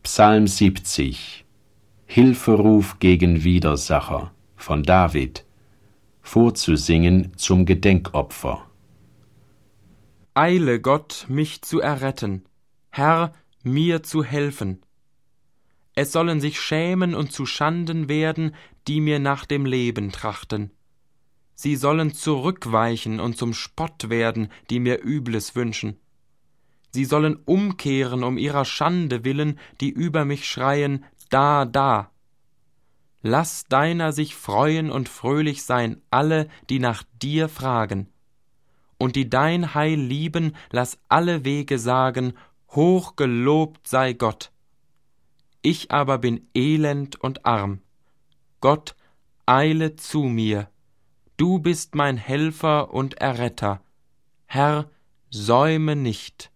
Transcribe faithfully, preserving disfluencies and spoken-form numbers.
Psalm siebzig. Hilferuf gegen Widersacher von David, vorzusingen zum Gedenkopfer. Eile, Gott, mich zu erretten, Herr, mir zu helfen. Es sollen sich schämen und zu Schanden werden, die mir nach dem Leben trachten. Sie sollen zurückweichen und zum Spott werden, die mir Übles wünschen. Sie sollen umkehren um ihrer Schande willen, die über mich schreien, da, da. Lass deiner sich freuen und fröhlich sein alle, die nach dir fragen. Und die dein Heil lieben, lass alle Wege sagen, hoch gelobt sei Gott. Ich aber bin elend und arm. Gott, eile zu mir. Du bist mein Helfer und Erretter. Herr, säume nicht.